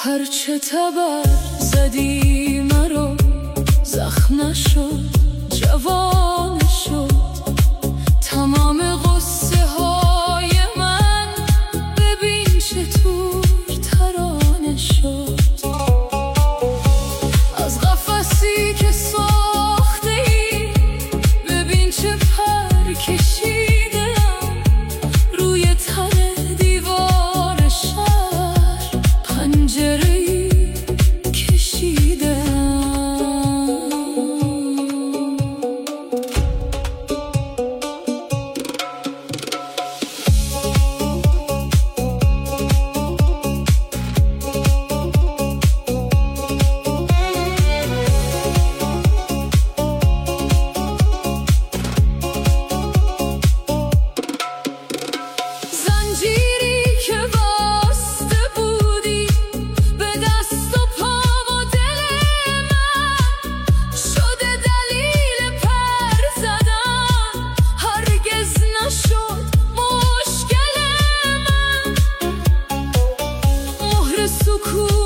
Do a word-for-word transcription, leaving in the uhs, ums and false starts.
هرچه تبر زدی مرا زخم نشد، جوان شد تمام قصه های من. ببین چطور ترانه شد از قفسی که ساخته ای. ببین چه پر کشیدم روی تن دیوار شهر، پنجره‌ای کشیدم. زنجیری که بسته بودی به دست و پا و دل من، شده دلیل پر زدن، هرگز نشد مشکل من. مهر سکوت